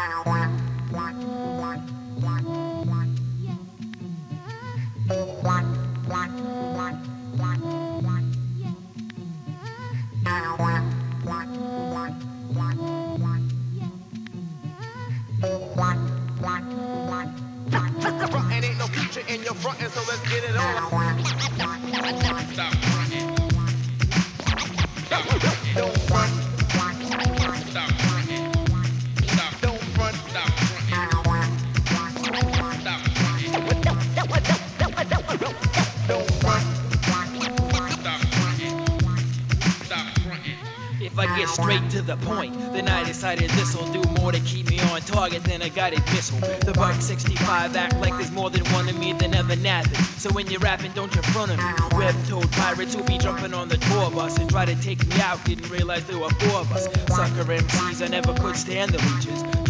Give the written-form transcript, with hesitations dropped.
Frontin' ain't no future in your frontin', so let's get it on. Stop frontin'. Stop frontin'. Don't front. Stop frontin'. Stop. Don't front. Stop frontin'. Stop frontin'. Don't front. Stop frontin'. Stop frontin'. If I get straight to the point, then I decided this'll do more to keep me on target than a guided missile. The Buck 65 act like there's more than one of me than ever napping. So when you're rapping, don't you front of me. Web-toed pirates who be jumping on the tour bus and try to take me out. Didn't realize there were four of us. Sucker MCs, I never could stand the leeches.